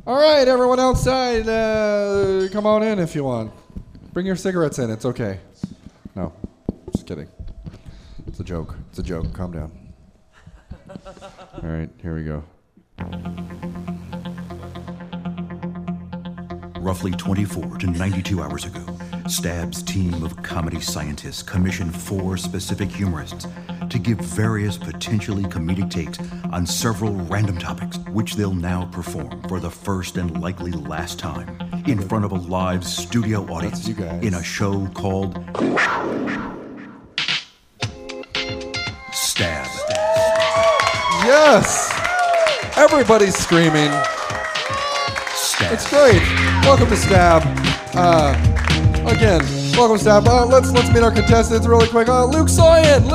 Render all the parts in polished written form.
All right, everyone outside, come on in if you want. Bring your cigarettes in. It's okay. No, just kidding. It's a joke. It's a joke. Calm down. All right, here we go. Roughly 24 to 92 hours ago, Stab's team of comedy scientists commissioned 4 specific humorists to give various potentially comedic takes on several random topics, which they'll now perform for the first and likely last time in front of a live studio audience in a show called Stab. Yes! Everybody's screaming. Stab. It's great. Welcome to Stab. Again, welcome to Stab. Let's meet our contestants really quick. Luke Soyan!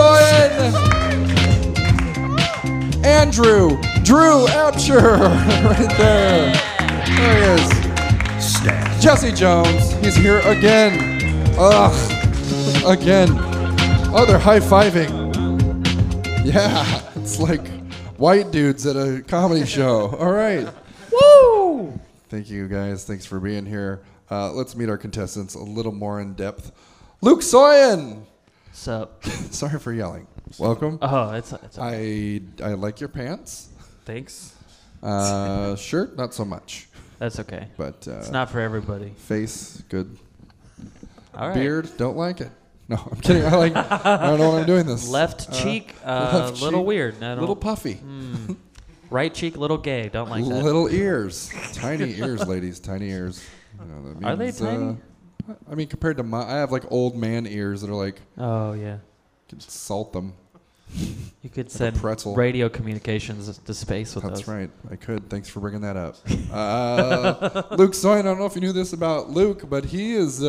Andrew! Drew Absher! Right there. There he is. Stab. Jesse Jones. He's here again. Ugh. Again. Oh, they're high-fiving. Yeah. It's like white dudes at a comedy show. All right. Woo! Thank you, guys. Thanks for being here. Let's meet our contestants a little more in depth. Luke Soyan! Sup? Sorry for yelling. Welcome. Oh, it's okay. I like your pants. Thanks. Shirt, not so much. That's okay. But it's not for everybody. Face, good. All right. Beard, don't like it. No, I'm kidding. I don't know what I'm doing this. Left cheek, left little cheek, weird. Little puffy. Right cheek, little gay. Don't like that. Little ears. Tiny ears, ladies. Tiny ears. You know, that Are they means, tiny? I mean, compared to I have like old man ears that are like, Oh, yeah. you can salt them. You could Like a send pretzel. radio communications to space with That's those. right. I could. Thanks for bringing that up. Luke Soyan, I don't know if you knew this about Luke, but he is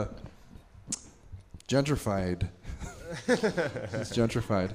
gentrified. He's gentrified.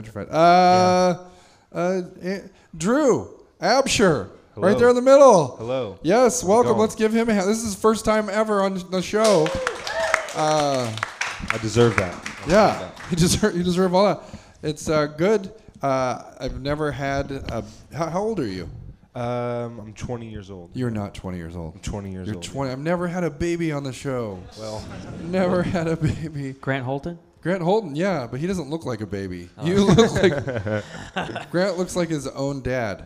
Drew Absher, right there in the middle. Hello. Yes, welcome. going? Let's give him a hand. This is his first time ever on the show. I deserve that. Yeah, you deserve all that. It's good. I've never had a. How old are you? I'm 20 years old. You're not 20 years old. I'm 20 years You're old. 20. I've never had a baby on the show. Well, Never had a baby. Grant Holton? Grant Holton, yeah, but he doesn't look like a baby. You look like Grant looks like his own dad.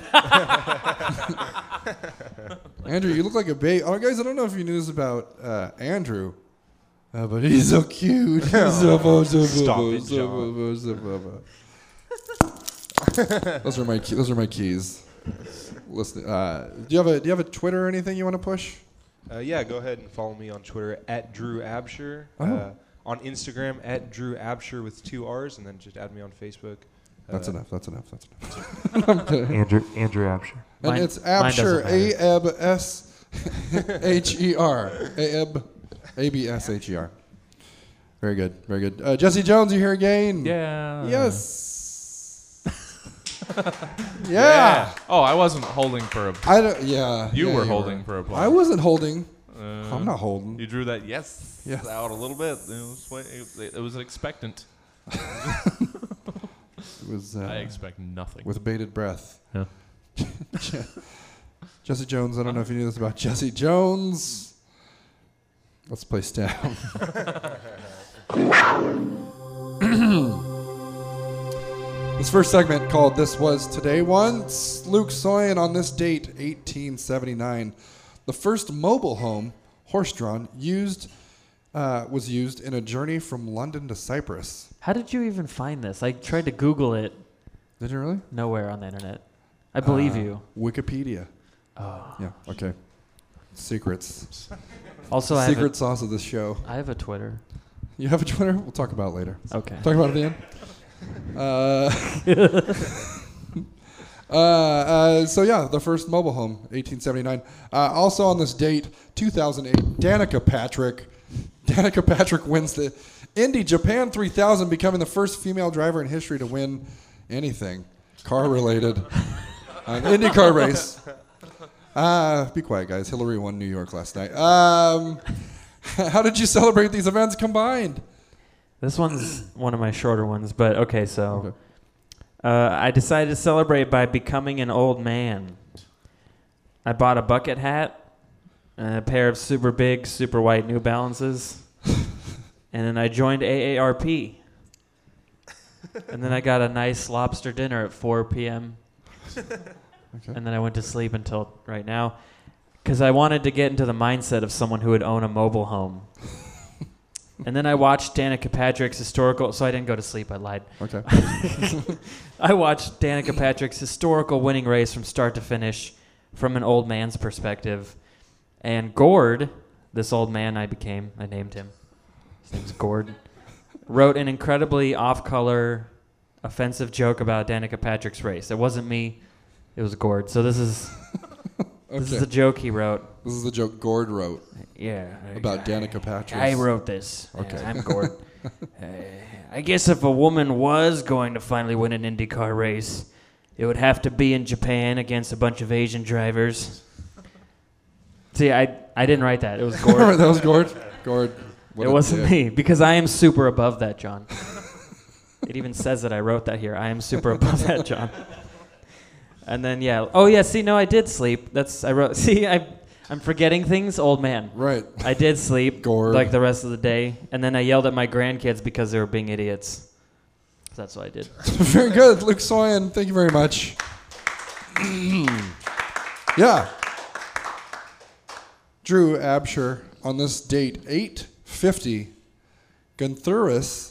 Andrew, you look like a baby. Oh, guys, I don't know if you knew this about Andrew, but he's so cute. Stop it, John. Those are my keys. Listen, do you have a Twitter or anything you want to push? yeah, go ahead and follow me on Twitter at Drew Absher. Oh. On Instagram at Drew Absher with 2 R's, and then just add me on Facebook. That's enough. Andrew Absher. And Mine- it's mine Absher, A-B-S-H-E-R. A-B-S-H-E-R. Very good, very good. Jesse Jones, you here again? Yeah. Yes. Yeah. Oh, I wasn't holding for a. I don't. Yeah. You yeah, were holding for applause. I wasn't holding. Uh, I'm not holding. You drew that yes out a little bit. It was expectant. It was. I expect nothing. With bated breath. Yeah. Jesse Jones. I don't know if you knew this about Jesse Jones. Let's play Stab. This first segment called This Was Today Once. Luke Soyan on this date, 1879. The first mobile home, horse-drawn, was used in a journey from London to Cyprus. How did you even find this? I tried to Google it. Did you really? Nowhere on the internet. I believe you. Wikipedia. Oh. Yeah, okay. Secrets. Also, Secret sauce of this show. I have a Twitter. You have a Twitter? We'll talk about it later. Okay. Talk about it at the end. So yeah, the first mobile home, 1879. Also on this date, 2008, Danica Patrick wins the Indy Japan 3000, becoming the first female driver in history to win anything car-related, an IndyCar race. Be quiet, guys. Hillary won New York last night. How did you celebrate these events combined? This one's one of my shorter ones, but okay, so I decided to celebrate by becoming an old man. I bought a bucket hat, and a pair of super big, super white New Balances, and then I joined AARP. And then I got a nice lobster dinner at 4 p.m. Okay. And then I went to sleep until right now because I wanted to get into the mindset of someone who would own a mobile home. And then I watched Danica Patrick's historical... So I didn't go to sleep. I lied. Okay. I watched Danica Patrick's historical winning race from start to finish from an old man's perspective. And Gord, this old man I named him. His name's Gord. Wrote an incredibly off-color, offensive joke about Danica Patrick's race. It wasn't me. It was Gord. So this is the joke he wrote. This is the joke Gord wrote Yeah. about Danica Patrick. I wrote this. Okay. I'm Gord. I guess if a woman was going to finally win an IndyCar race, it would have to be in Japan against a bunch of Asian drivers. See, I didn't write that. It was Gord. That was Gord? Gord. It wasn't me, because I am super above that, John. It even says that I wrote that here. I am super above that, John. And then, yeah. Oh, yeah, see, no, I did sleep. I'm forgetting things, old man. Right. I did sleep, Gord. like the rest of the day. And then I yelled at my grandkids because they were being idiots. That's what I did. Very good. Luke Soyan, thank you very much. Yeah. Drew Absher, on this date, 850, Gunthurus,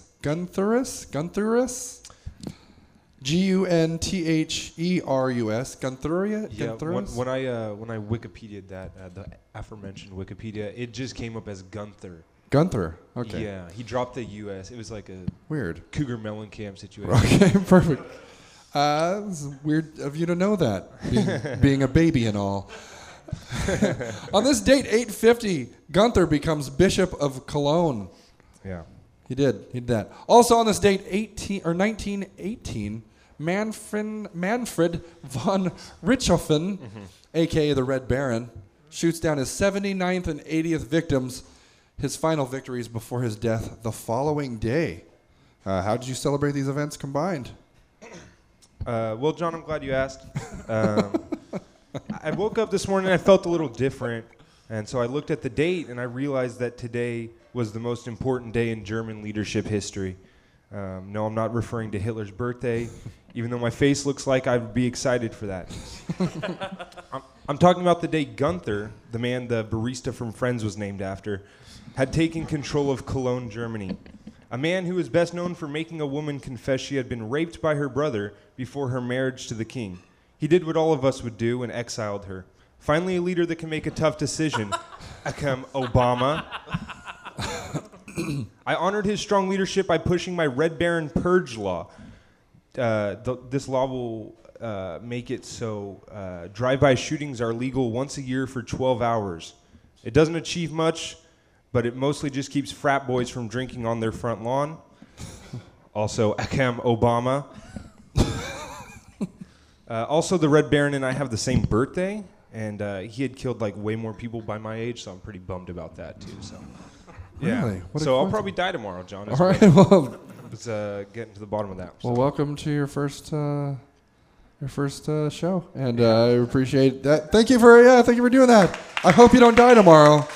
Gunthurus, Gunthuria. Yeah, when I Wikipedia'd that, the aforementioned Wikipedia, it just came up as Gunther. Gunther. Okay. Yeah, he dropped the U.S. It was like a Weird. Cougar Mellencamp situation. Okay, perfect. This is weird of you to know that, being a baby and all. On this date, 850, Gunther becomes Bishop of Cologne. Yeah. He did that. Also on this date, 1918, Manfred von Richthofen, a.k.a. the Red Baron, shoots down his 79th and 80th victims, his final victories before his death the following day. How did you celebrate these events combined? Well, John, I'm glad you asked. I woke up this morning and I felt a little different. And so I looked at the date and I realized that today was the most important day in German leadership history. No, I'm not referring to Hitler's birthday, even though my face looks like I would be excited for that. I'm talking about the day Gunther, the man the barista from Friends was named after, had taken control of Cologne, Germany. A man who is best known for making a woman confess she had been raped by her brother before her marriage to the king. He did what all of us would do and exiled her. Finally, a leader that can make a tough decision. Obama. I honored his strong leadership by pushing my Red Baron Purge law. This law will make it so drive-by shootings are legal once a year for 12 hours. It doesn't achieve much, but it mostly just keeps frat boys from drinking on their front lawn. Also, Obama. Also, the Red Baron and I have the same birthday, and he had killed like way more people by my age, so I'm pretty bummed about that too. So, yeah. Really? What a So I'll coincidence. probably die tomorrow, John. All right. Well, Let's getting to the bottom of that. well, welcome to your first show, and I appreciate that. Thank you for doing that. I hope you don't die tomorrow.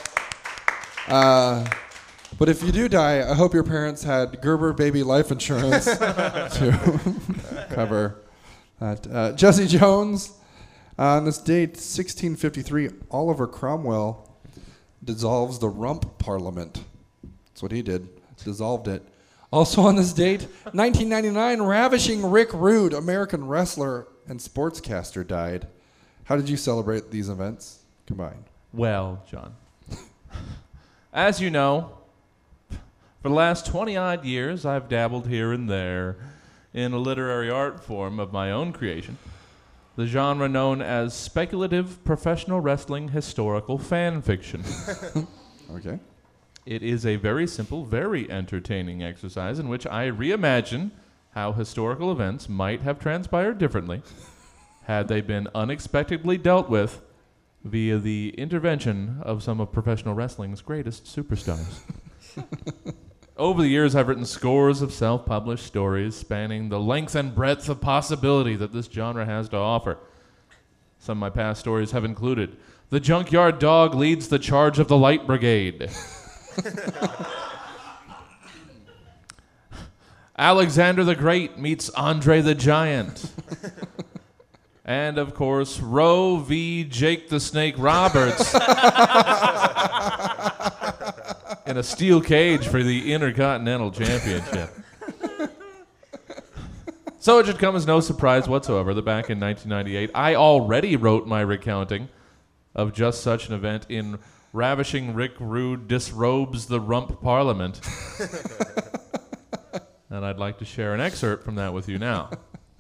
But if you do die, I hope your parents had Gerber baby life insurance to cover that. Jesse Jones, on this date, 1653, Oliver Cromwell dissolves the Rump Parliament. That's what he did. Dissolved it. Also on this date, 1999, ravishing Rick Rude, American wrestler and sportscaster, died. How did you celebrate these events combined? Well, John, as you know, for the last 20-odd years, I've dabbled here and there in a literary art form of my own creation, the genre known as speculative professional wrestling historical fan fiction. Okay. It is a very simple, very entertaining exercise in which I reimagine how historical events might have transpired differently had they been unexpectedly dealt with via the intervention of some of professional wrestling's greatest superstars. Over the years, I've written scores of self-published stories spanning the length and breadth of possibility that this genre has to offer. Some of my past stories have included the junkyard dog leads the charge of the light brigade. Alexander the Great meets Andre the Giant. And, of course, Roe v. Jake the Snake Roberts in a steel cage for the Intercontinental Championship. So it should come as no surprise whatsoever that back in 1998, I already wrote my recounting of just such an event in Ravishing Rick Rude Disrobes the Rump Parliament. And I'd like to share an excerpt from that with you now.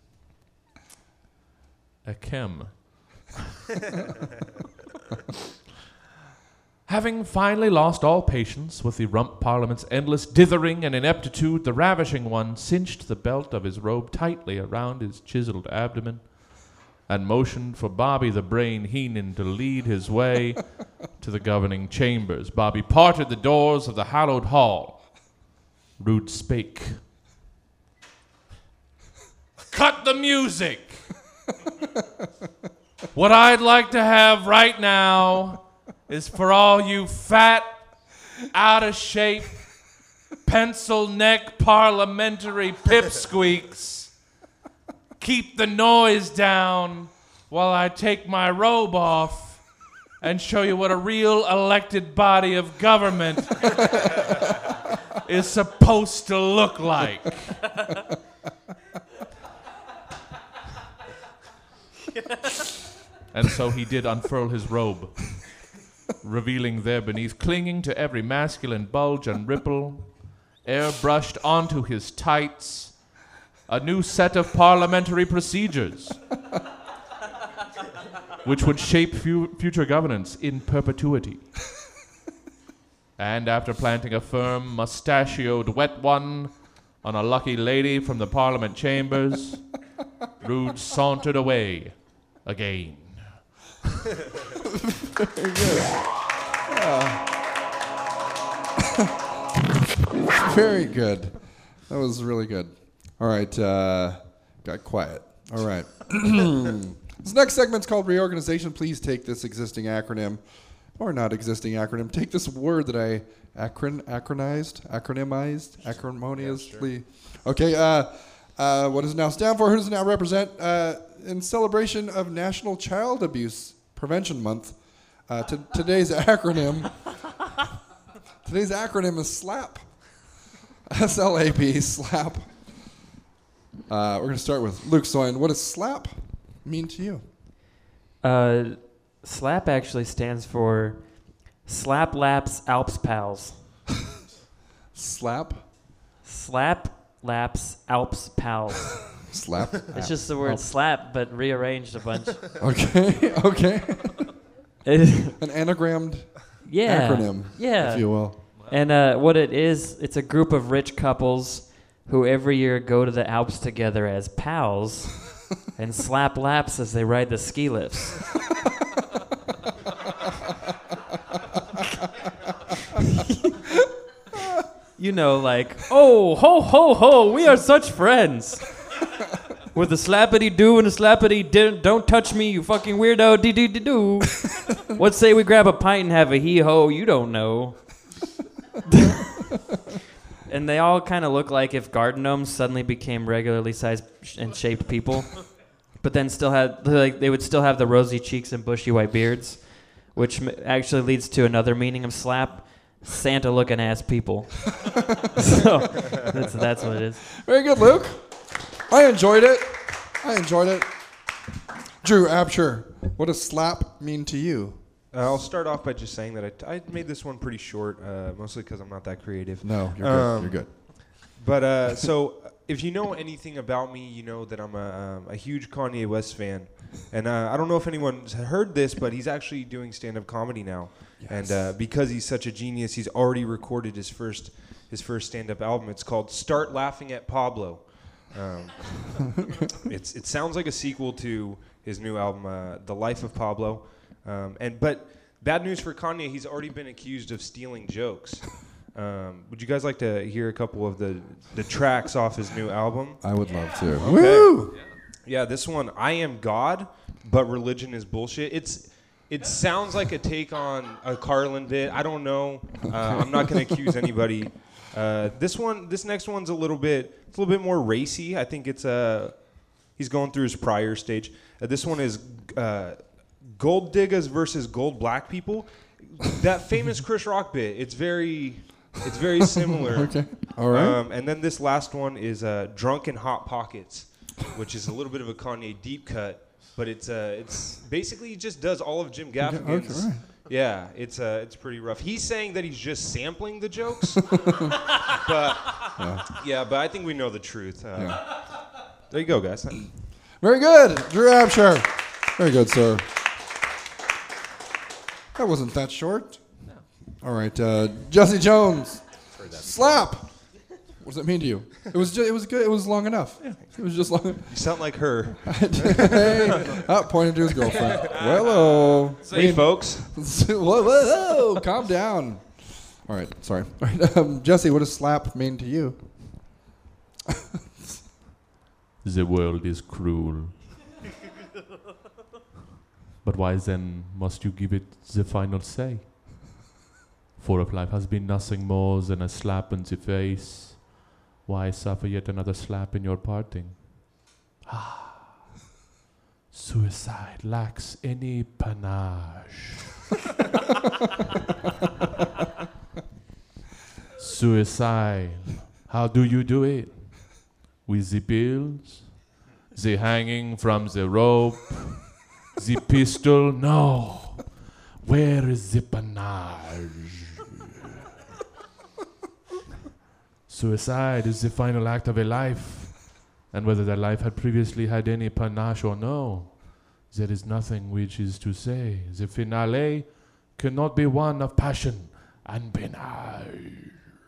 Ahem. Having finally lost all patience with the Rump Parliament's endless dithering and ineptitude, the Ravishing One cinched the belt of his robe tightly around his chiseled abdomen and motioned for Bobby the Brain Heenan to lead his way to the governing chambers. Bobby parted the doors of the hallowed hall. Rude spake. Cut the music! What I'd like to have right now is for all you fat, out-of-shape, pencil-neck parliamentary pipsqueaks, keep the noise down while I take my robe off and show you what a real elected body of government is supposed to look like. And so he did unfurl his robe, revealing there beneath, clinging to every masculine bulge and ripple, airbrushed onto his tights, a new set of parliamentary procedures, which would shape future governance in perpetuity. And after planting a firm, mustachioed wet one on a lucky lady from the Parliament chambers, Rude sauntered away again. Very good. Very good. That was really good. All right. Got quiet. All right. This next segment's called Reorganization. Please take this existing acronym, or not existing acronym. Take this word that I acronymized, acrimoniously. Okay. What does it now stand for? Who does it now represent? In celebration of National Child Abuse Prevention Month, today's acronym is SLAP. S-L-A-P, SLAP. We're going to start with Luke Soin. What does SLAP mean to you? SLAP actually stands for Slap Laps Alps Pals. Slap? Slap Laps Alps Pals. Slap? It's just the word slap, but rearranged a bunch. Okay. An anagrammed acronym, if you will. And what it is, it's a group of rich couples who every year go to the Alps together as pals and slap laps as they ride the ski lifts. You know, like, oh, ho, ho, ho, we are such friends. With a slappity-doo and a slappity-don't touch me, you fucking weirdo, dee-dee-dee-doo. What say we grab a pint and have a hee-ho, you don't know. And they all kind of look like if garden gnomes suddenly became regularly sized and shaped people. But then still had, like, they would still have the rosy cheeks and bushy white beards, which actually leads to another meaning of slap. Santa-looking ass people. So that's what it is. Very good, Luke. I enjoyed it. Drew Absher, what does slap mean to you? I'll start off by just saying that I made this one pretty short, mostly because I'm not that creative. No, you're good. But so if you know anything about me, you know that I'm a huge Kanye West fan. And I don't know if anyone's heard this, but he's actually doing stand-up comedy now. Yes. And because he's such a genius, he's already recorded his first stand-up album. It's called Start Laughing at Pablo. It sounds like a sequel to his new album, The Life of Pablo. But bad news for Kanye, he's already been accused of stealing jokes. Would you guys like to hear a couple of the tracks off his new album? I would love to. Okay. Woo! Yeah, this one, I Am God, but religion is bullshit. It sounds like a take on a Carlin bit. I don't know. I'm not going to accuse anybody. This next one's a little bit more racy. I think it's he's going through his prior stage. This one is gold diggers versus gold black people. That famous Chris Rock bit. It's very similar. Okay. All right. And then this last one is drunk in hot pockets, which is a little bit of a Kanye deep cut. But it's basically he just does all of Jim Gaffigan's. Okay. Yeah, it's pretty rough. He's saying that he's just sampling the jokes, but I think we know the truth. There you go, guys. Very good, Drew Abshire. Very good, sir. That wasn't that short. No. All right, Jesse Jones. Slap. What does that mean to you? It was good. It was long enough. Yeah. It was just long. You sound like her. Hey, pointing to his girlfriend. Well, Hey, folks. whoa, calm down. All right, sorry. All right, Jesse, what does slap mean to you? The world is cruel. But why then must you give it the final say? For if life has been nothing more than a slap in the face, why suffer yet another slap in your parting? Suicide lacks any panache. Suicide, how do you do it? With the pills, the hanging from the rope, the pistol? No. Where is the panache? Suicide is the final act of a life, and whether that life had previously had any panache or no, there is nothing which is to say. The finale cannot be one of passion and panache.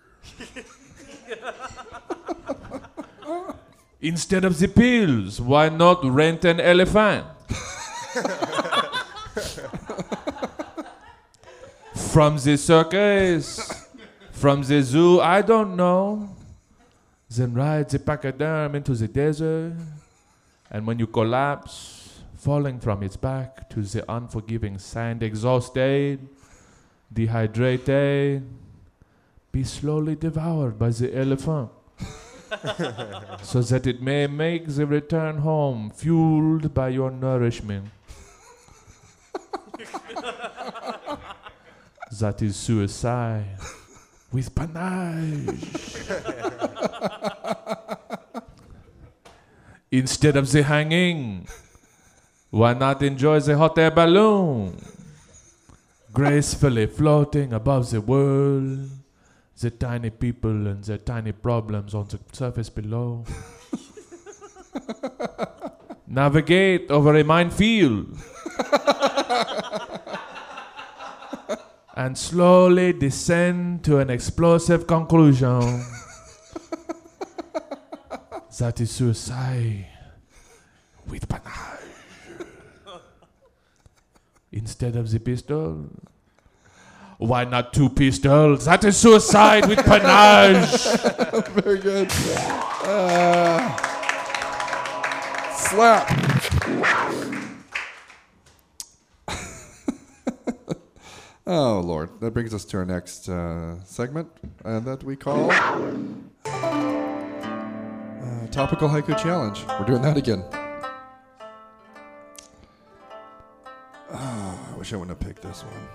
Instead of the pills, why not rent an elephant? From the circus, from the zoo, I don't know. Then ride the pachyderm into the desert, and when you collapse, falling from its back to the unforgiving sand, exhausted, dehydrated, be slowly devoured by the elephant. So that it may make the return home fueled by your nourishment. That is suicide with panache. Instead of the hanging, why not enjoy the hot air balloon? Gracefully floating above the world, the tiny people and their tiny problems on the surface below. Navigate over a minefield and slowly descend to an explosive conclusion. That is suicide with panache. Instead of the pistol, why not two pistols? That is suicide with panache. Very good. Slap. Oh, Lord. That brings us to our next segment that we call Topical Haiku Challenge. We're doing that again. I wish I wouldn't have picked this one.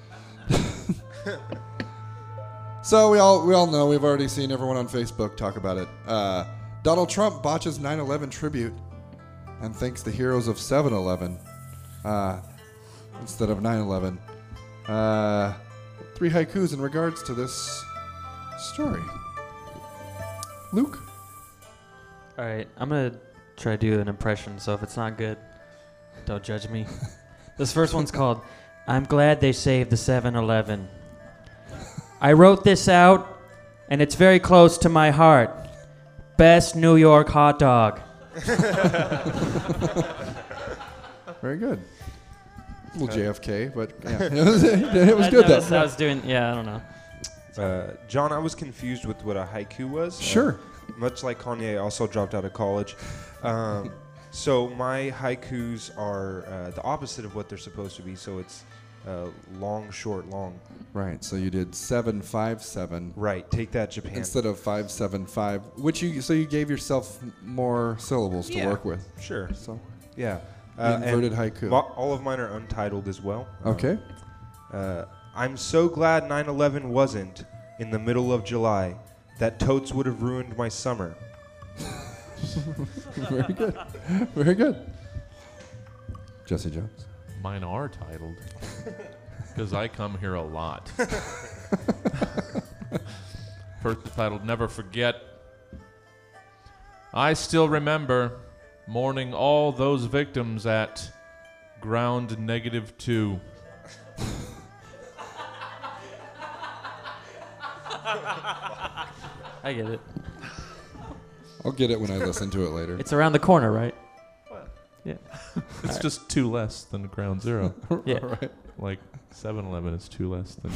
So we all know, we've already seen everyone on Facebook talk about it. Donald Trump botches 9/11 tribute and thanks the heroes of 7/11 instead of 9/11. 3 haikus in regards to this story. Luke? All right, I'm going to try to do an impression, so if it's not good, don't judge me. This first one's called, I'm Glad They Saved the 7-Eleven. I wrote this out, and it's very close to my heart. Best New York hot dog. Very good. A little JFK, but yeah. It was good, though. I was doing, I don't know. John, I was confused with what a haiku was. Sure. Much like Kanye, I also dropped out of college. So my haikus are the opposite of what they're supposed to be. So it's long, short, long. Right. So you did 7-5-7 Right. Take that, Japan. instead of 5-7-5, which you gave yourself more syllables to work with. Sure. So Yeah. the inverted and haiku. all of mine are untitled as well. Okay. I'm so glad 9/11 wasn't in the middle of July. That totes would have ruined my summer. Very good. Very good. Jesse Jones. Mine are titled because I come here a lot. First titled, Never Forget. I still remember mourning all those victims at ground -2. I get it. I'll get it when I listen to it later. It's around the corner, right? Yeah. It's just 2 less than ground 0. Yeah. Right. Like 7-Eleven is 2 less than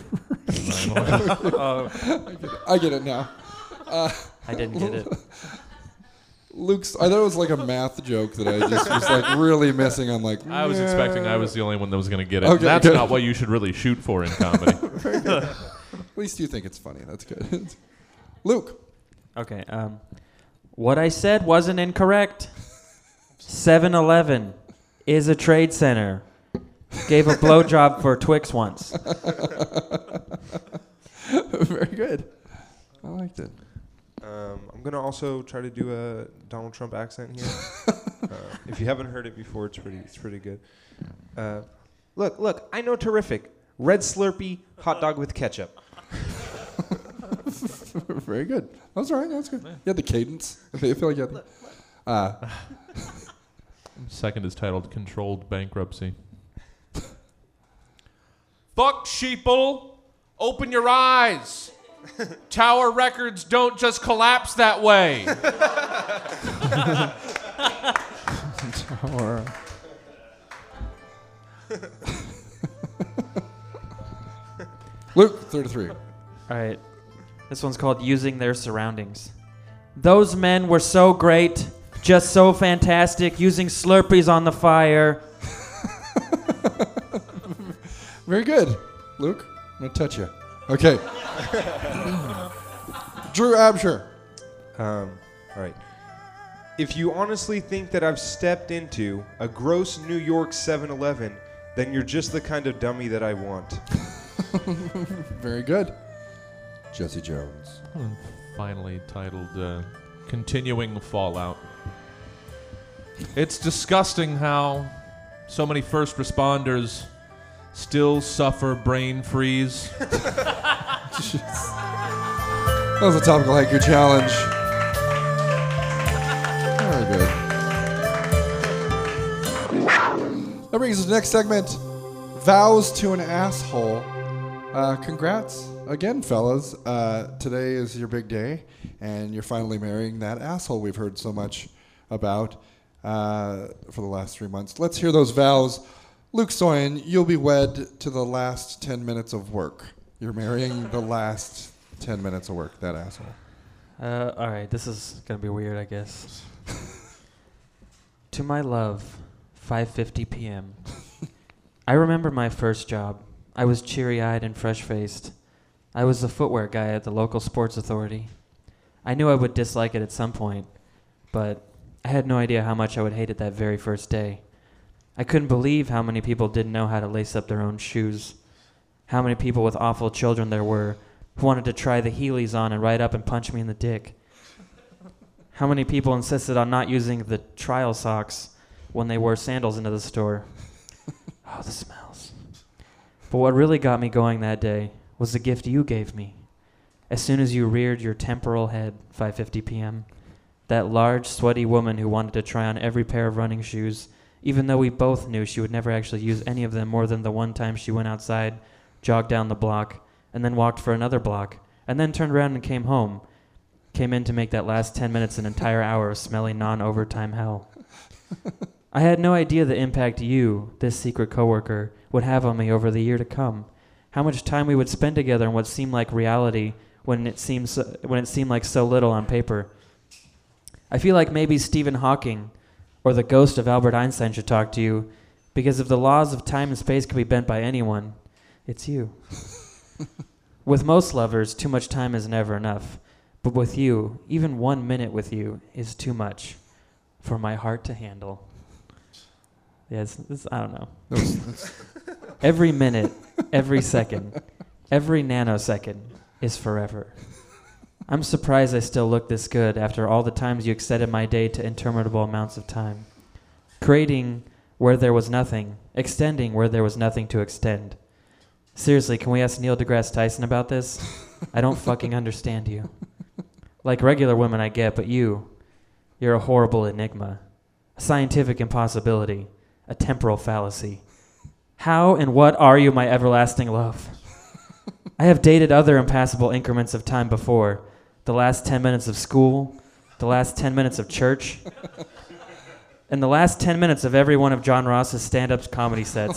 9/11. I get it now. I didn't get it. Luke's. I thought it was like a math joke that I just was like really missing. I'm like, I was expecting I was the only one that was going to get it. Okay, That's good. not what you should really shoot for in comedy. At least you think it's funny. That's good. Luke. Okay. What I said wasn't incorrect. 7-Eleven is a trade center. Gave a blowjob for Twix once. Very good. I liked it. I'm going to also try to do a Donald Trump accent here. If you haven't heard it before, it's pretty good. Look, I know terrific. Red Slurpee, hot dog with ketchup. Very good. That's all right. That's good. You had the cadence. I feel like you had the, Second is titled Controlled Bankruptcy. Fuck sheeple, open your eyes. Tower Records don't just collapse that way. or, Luke, 33. All right. This one's called Using Their Surroundings. Those men were so great, just so fantastic, using Slurpees on the fire. Very good. Luke, I'm going to touch you. Okay. Drew Absher. All right. If you honestly think that I've stepped into a gross New York 7-Eleven, then you're just the kind of dummy that I want. Very good. Jesse Jones. Finally titled Continuing Fallout. It's disgusting how so many first responders still suffer brain freeze. That was a topical haiku challenge. Very good. That brings us to the next segment. Vows to an asshole. Congrats again, fellas. Today is your big day, and you're finally marrying that asshole we've heard so much about for the last 3 months. Let's hear those vows. Luke Soyan, you'll be wed to the last 10 minutes of work. You're marrying the last 10 minutes of work, that asshole. All right, this is going to be weird, I guess. To my love, 5:50 p.m. I remember my first job. I was cheery-eyed and fresh-faced. I was the footwear guy at the local sports authority. I knew I would dislike it at some point, but I had no idea how much I would hate it that very first day. I couldn't believe how many people didn't know how to lace up their own shoes. How many people with awful children there were who wanted to try the Heelys on and ride up and punch me in the dick. How many people insisted on not using the trial socks when they wore sandals into the store. Oh, the smells. But what really got me going that day was the gift you gave me. As soon as you reared your temporal head, 5:50 p.m., that large, sweaty woman who wanted to try on every pair of running shoes, even though we both knew she would never actually use any of them more than the one time she went outside, jogged down the block, and then walked for another block, and then turned around and came home. Came in to make that last 10 minutes an entire hour of smelly non-overtime hell. I had no idea the impact you, this secret coworker, would have on me over the year to come. How much time we would spend together in what seemed like reality when it seemed like so little on paper. I feel like maybe Stephen Hawking or the ghost of Albert Einstein should talk to you, because if the laws of time and space can be bent by anyone, it's you. With most lovers, too much time is never enough. But with you, even 1 minute with you is too much for my heart to handle. Yeah, I don't know. Every minute, every second, every nanosecond is forever. I'm surprised I still look this good after all the times you extended my day to interminable amounts of time. Creating where there was nothing, extending where there was nothing to extend. Seriously, can we ask Neil deGrasse Tyson about this? I don't fucking understand you. Like regular women I get, but you're a horrible enigma. A scientific impossibility. A temporal fallacy. How and what are you, my everlasting love? I have dated other impassable increments of time before. The last 10 minutes of school, the last 10 minutes of church, and the last 10 minutes of every one of John Ross's stand-up comedy sets.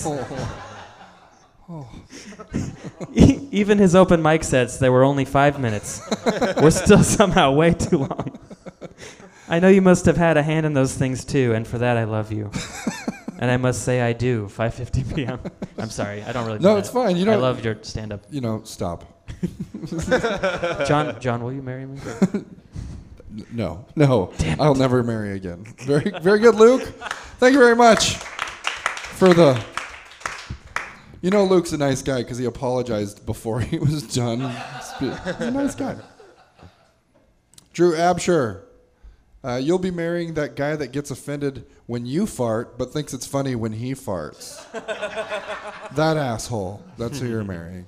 Even his open mic sets, there were only 5 minutes, were still somehow way too long. I know you must have had a hand in those things too, and for that I love you. And I must say I do, 5:50 p.m. I'm sorry, I don't really No, mean it's it. fine. I love your stand-up. Stop. John, will you marry me? No. I'll never marry again. Very, very good, Luke. Thank you very much for the... Luke's a nice guy because he apologized before he was done. He's a nice guy. Drew Absher. You'll be marrying that guy that gets offended when you fart, but thinks it's funny when he farts. That asshole. That's who you're marrying.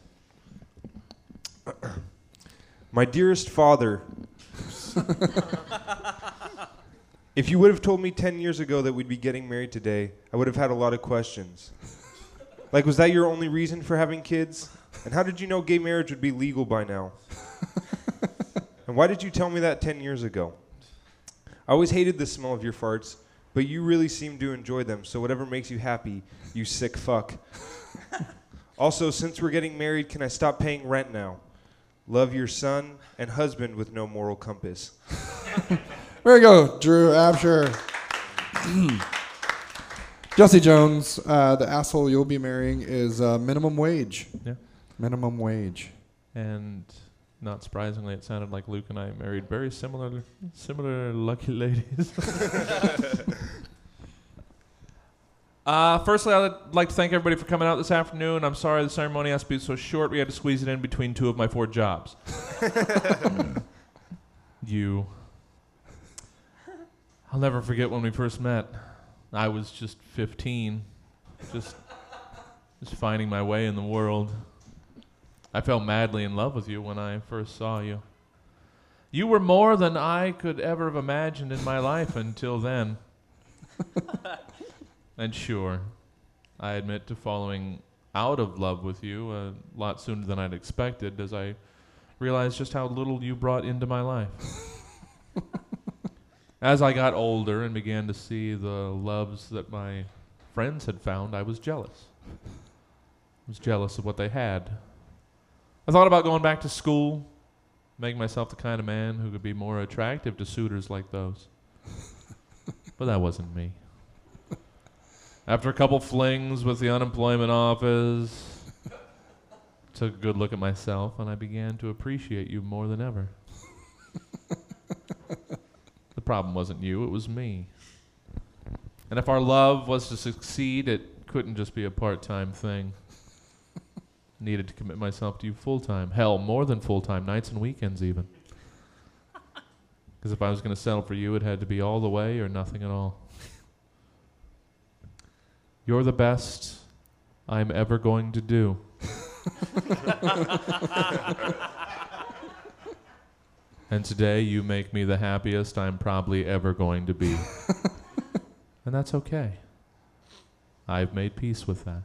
My dearest father, if you would have told me 10 years ago that we'd be getting married today, I would have had a lot of questions. Like, was that your only reason for having kids? And how did you know gay marriage would be legal by now? And why did you tell me that 10 years ago? I always hated the smell of your farts, but you really seem to enjoy them, so whatever makes you happy, you sick fuck. Also, since we're getting married, can I stop paying rent now? Love, your son and husband with no moral compass. There you go, Drew Absher. Jesse Jones, the asshole you'll be marrying is minimum wage. Yeah. Minimum wage. And not surprisingly, it sounded like Luke and I married very similar lucky ladies. Firstly, I'd like to thank everybody for coming out this afternoon. I'm sorry the ceremony has to be so short. We had to squeeze it in between 2 of my 4 jobs. I'll never forget when we first met. I was just 15, just finding my way in the world. I fell madly in love with you when I first saw you. You were more than I could ever have imagined in my life until then. And sure, I admit to falling out of love with you a lot sooner than I'd expected, as I realized just how little you brought into my life. As I got older and began to see the loves that my friends had found, I was jealous. I was jealous of what they had. I thought about going back to school, making myself the kind of man who could be more attractive to suitors like those. But that wasn't me. After a couple flings with the unemployment office, took a good look at myself, and I began to appreciate you more than ever. The problem wasn't you, it was me. And if our love was to succeed, it couldn't just be a part-time thing. Needed to commit myself to you full-time. Hell, more than full-time, nights and weekends even. Because if I was going to settle for you, it had to be all the way or nothing at all. You're the best I'm ever going to do. And today you make me the happiest I'm probably ever going to be. And that's okay. I've made peace with that.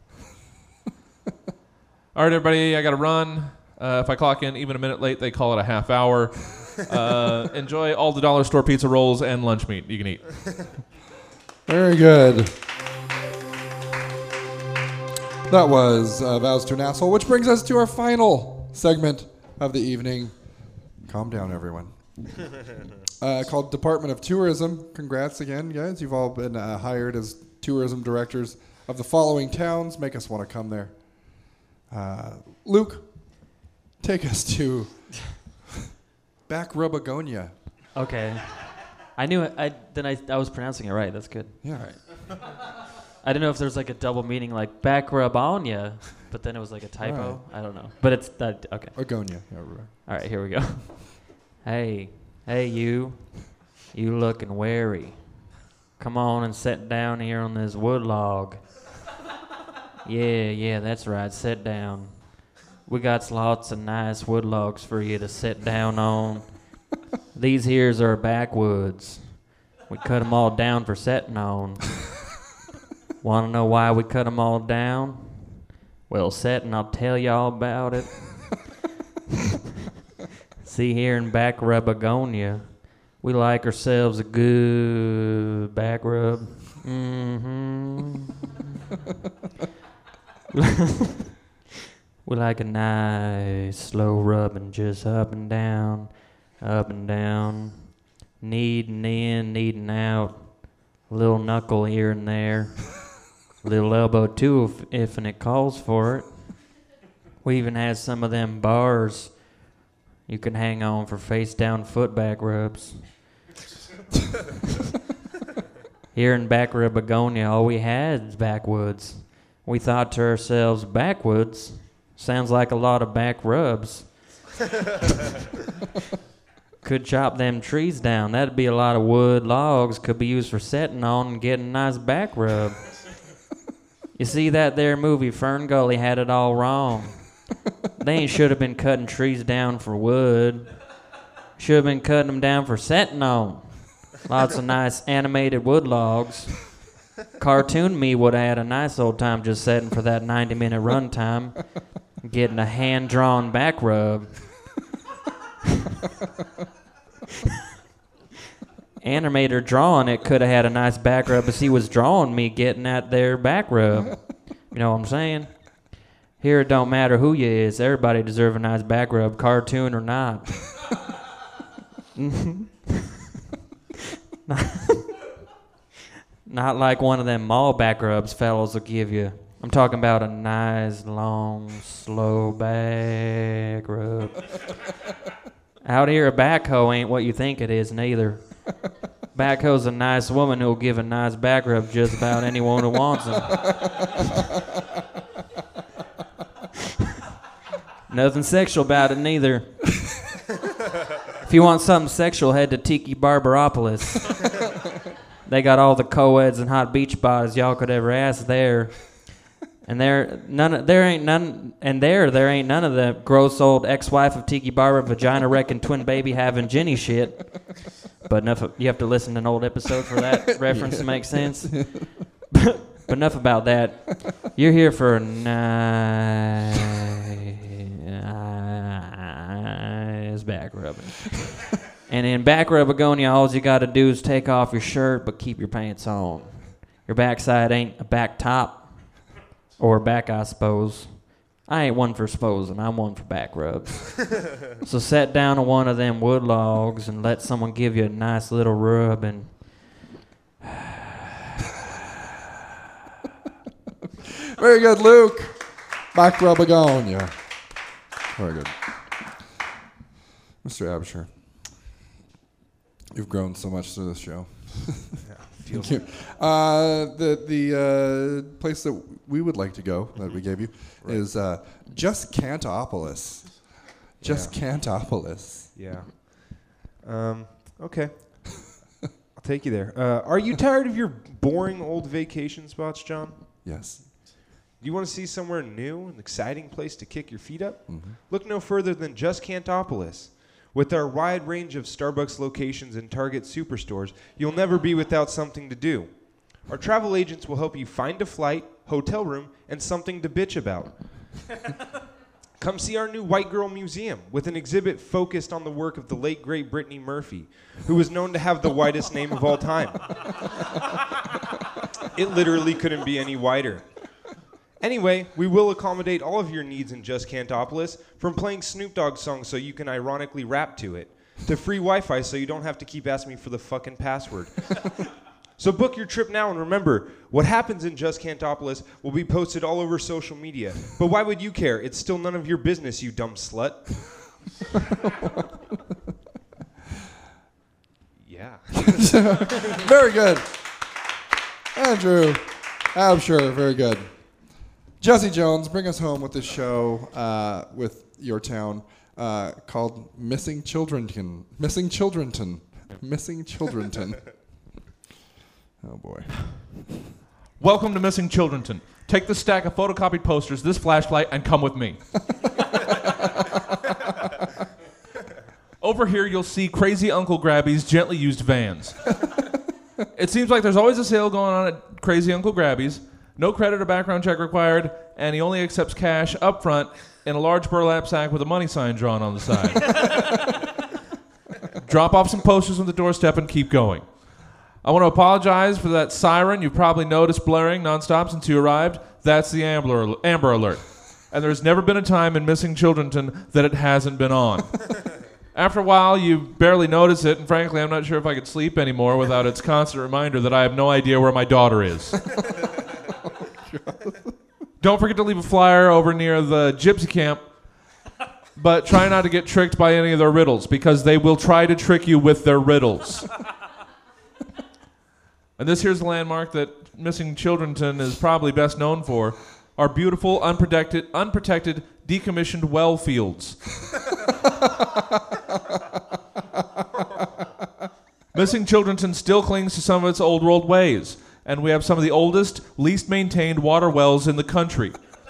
All right, everybody, I got to run. If I clock in even a minute late, they call it a half hour. Enjoy all the dollar store pizza rolls and lunch meat you can eat. Very good. That was Vows to an Asshole, which brings us to our final segment of the evening. Calm down, everyone. called Department of Tourism. Congrats again, guys. You've all been hired as tourism directors of the following towns. Make us want to come there. Luke, take us to Backrabagonia. Okay. I knew it. I was pronouncing it right. That's good. Yeah. All right. I didn't know if there's like a double meaning like Backrabagonia, but then it was like a typo. Right. I don't know. But it's that. Okay. Agonia. Yeah, right. All right, here we go. Hey, you looking wary. Come on and sit down here on this wood log. Yeah, that's right, sit down. We got lots of nice wood logs for you to sit down on. These here's our backwoods. We cut them all down for setting on. Want to know why we cut them all down? Well, setting, I'll tell you all about it. See, here in Backrabagonia, we like ourselves a good back rub. Mm-hmm. We like a nice slow rubbing, just up and down, kneading in, kneading out, a little knuckle here and there, a little elbow too if and it calls for it. We even have some of them bars you can hang on for face down foot back rubs. Here in Backrabagonia, all we had is backwoods. We thought to ourselves, backwoods sounds like a lot of back rubs. Could chop them trees down. That'd be a lot of wood logs could be used for setting on and getting a nice back rub. You see that there movie, Fern Gully had it all wrong. They ain't should have been cutting trees down for wood. Should have been cutting them down for setting on. Lots of nice animated wood logs. Cartoon me would have had a nice old time just setting for that 90-minute run time, getting a hand-drawn back rub. Animator drawing it could have had a nice back rub as he was drawing me getting at their back rub. You know what I'm saying? Here it don't matter who you is. Everybody deserve a nice back rub, cartoon or not. Not like one of them mall back rubs fellows will give you. I'm talking about a nice, long, slow back rub. Out here, a backhoe ain't what you think it is, neither. Backhoe's a nice woman who'll give a nice back rub just about anyone who wants them. Nothing sexual about it, neither. If you want something sexual, head to Tiki Barberopolis. They got all the co-eds and hot beach bodies y'all could ever ask there. And there ain't none of the gross old ex-wife of Tiki Barber, vagina wrecking twin baby having Jenny shit. But you have to listen to an old episode for that reference to make sense. But enough about that. You're here for a nice back rubbing. And in Backrabagonia, all you got to do is take off your shirt, but keep your pants on. Your backside ain't a back top. Or back, I suppose. I ain't one for supposing. I'm one for back rubs. So sit down on one of them wood logs and let someone give you a nice little rub and... Very good, Luke. Backrabagonia. Very good. Mr. Absher, you've grown so much through this show. Thank you. The place that we would like to go that we gave you is Just Cantopolis. Just Cantopolis. Yeah. Okay. I'll take you there. Are you tired of your boring old vacation spots, John? Yes. Do you want to see somewhere new, an exciting place to kick your feet up? Mm-hmm. Look no further than Just Cantopolis. With our wide range of Starbucks locations and Target superstores, you'll never be without something to do. Our travel agents will help you find a flight, hotel room, and something to bitch about. Come see our new White Girl Museum with an exhibit focused on the work of the late, great Brittany Murphy, who was known to have the whitest name of all time. It literally couldn't be any whiter. Anyway, we will accommodate all of your needs in Just Cantopolis, from playing Snoop Dogg songs so you can ironically rap to it, to free Wi-Fi so you don't have to keep asking me for the fucking password. So book your trip now, and remember, what happens in Just Cantopolis will be posted all over social media. But why would you care? It's still none of your business, you dumb slut. Yeah. Very good. Andrew Absher, very good. Jesse Jones, bring us home with this show with your town called Missing Childrenton. Missing Childrenton. Missing Childrenton. Oh, boy. Welcome to Missing Childrenton. Take the stack of photocopied posters, this flashlight, and come with me. Over here, you'll see crazy Uncle Grabby's gently used vans. It seems like there's always a sale going on at Crazy Uncle Grabby's. No credit or background check required, and he only accepts cash up front in a large burlap sack with a money sign drawn on the side. Drop off some posters on the doorstep and keep going. I want to apologize for that siren you've probably noticed blaring nonstop since you arrived. That's the Amber Alert. And there's never been a time in Missing Childrenton that it hasn't been on. After a while, you barely notice it, and frankly, I'm not sure if I could sleep anymore without its constant reminder that I have no idea where my daughter is. Don't forget to leave a flyer over near the gypsy camp, but try not to get tricked by any of their riddles, because they will try to trick you with their riddles. And this here's the landmark that Missing Childrenton is probably best known for, our beautiful, unprotected, decommissioned well fields. Missing Childrenton still clings to some of its old world ways, and we have some of the oldest, least maintained water wells in the country.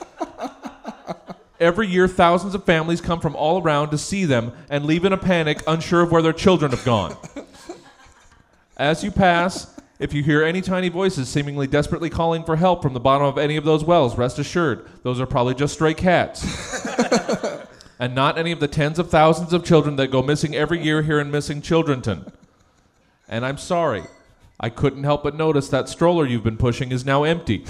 Every year, thousands of families come from all around to see them and leave in a panic, unsure of where their children have gone. As you pass, if you hear any tiny voices seemingly desperately calling for help from the bottom of any of those wells, rest assured, those are probably just stray cats. And not any of the tens of thousands of children that go missing every year here in Missing Childrenton. And I'm sorry, I couldn't help but notice that stroller you've been pushing is now empty.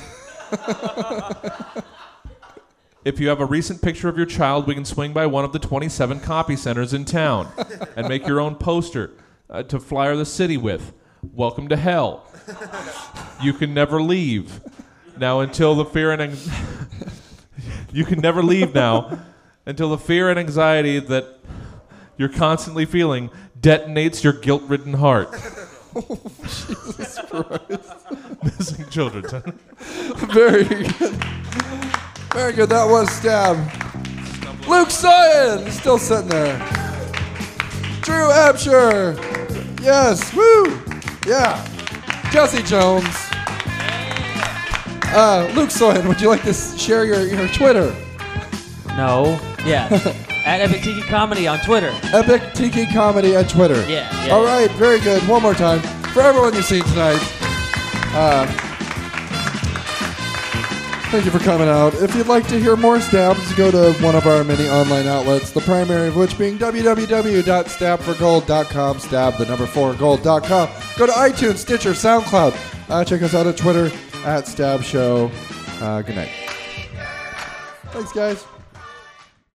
If you have a recent picture of your child, we can swing by one of the 27 copy centers in town and make your own poster to flyer the city with. Welcome to hell. You can never leave. Now until the fear and you can never leave now until the fear and anxiety that you're constantly feeling detonates your guilt-ridden heart. Oh, Jesus Christ. Missing Childrenton. Very good. Very good. That was Stab. Luke Soyan, still sitting there. Drew Absher. Yes. Woo. Yeah. Jesse Jones. Luke Soyan, would you like to share your Twitter? No. Yeah. At Epic Tiki Comedy on Twitter. Epic Tiki Comedy on Twitter. Yeah. All right. Very good. One more time. For everyone you've seen tonight, thank you for coming out. If you'd like to hear more Stabs, go to one of our many online outlets, the primary of which being www.stabforgold.com, stab4gold.com. Go to iTunes, Stitcher, SoundCloud. Check us out at Twitter, @StabShow. Good night. Thanks, guys.